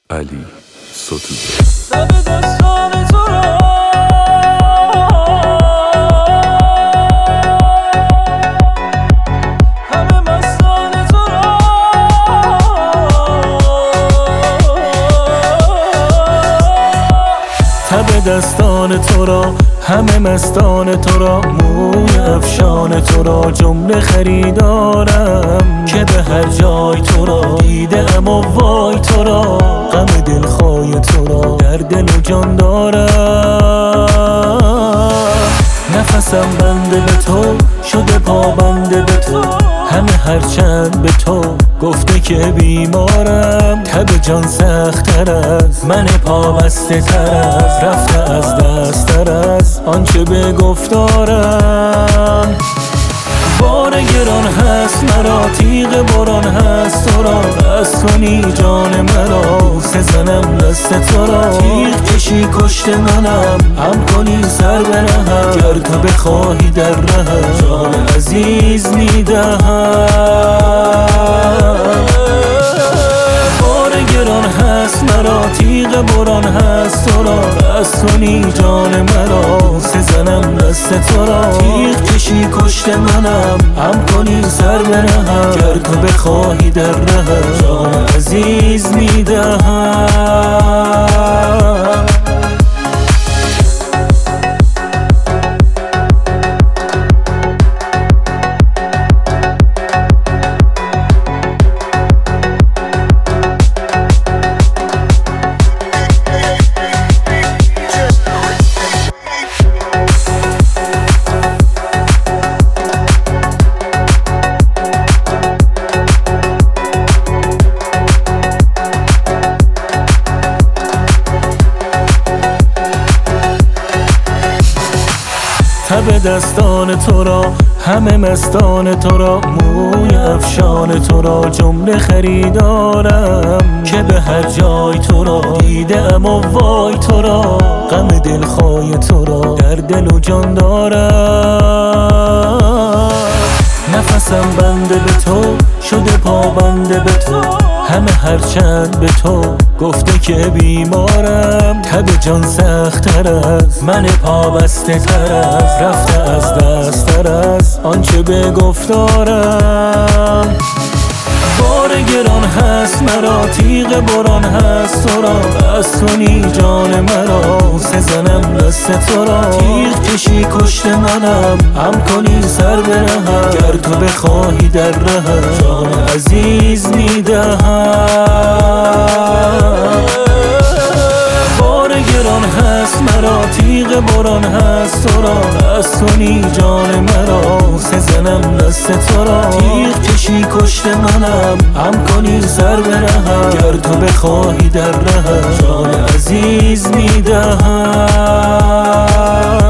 علی ستوده. لب دستان تو را همه مستان تو را تب دستان تو را همه مستان تو را موی افشان تو را جمله خریدارم که به هر جای تو را دیده ام و وای تو را غم دلخواه تو را در دل و جان دارم نفسم بنده به تو شده پابنده به تو همه هرچند به تو گفته که بیمارم تب جان سخت‌تر از من پابسته تر از رفته از دست تر از آنچه به گفتارم بار گران هست مرا تیغ باران هست تو را بس کنی جان مرا سزنم دست تو را تیغ کشی کشت منم هم کنی سر برهم گر تو بخواهی در رهم جان عزیز میدهم بار گران هست مرا تیغ باران هست تو را بس کنی جان مرا سزنم دست تو را تیغ کشی کشت منم هم کنی سر برهم گر تو بخواهی در رهم جان عزیز میدهم تب دستان تو را همه مستان تو را موی افشان تو را جمله خریدارم که به هر جای تو را دیده ام و وای تو را غم دلخواه تو را در دل و جان دارم نفسم بنده به تو شده پابنده به تو همه هرچند به تو گفته که بیمارم تب جان سخت‌تر از من پابسته تر از رفته از دست تر از آنچه به گفتارم بار گران هست مرا تیغ باران هست تو را بس کنی جان مرا سزنم دست تو را تیغ کشی کشت منم هم کنی سر برهم گر تو بخواهی در رهم جان عزیز میدهم بار گران هست مرا تیغ باران هست تو را بس کنی جان مرا سزنم دست تو را تیغ کشی کشت منم هم کنی سر برهم گر تو بخواهی در رهم جان عزیز میدهم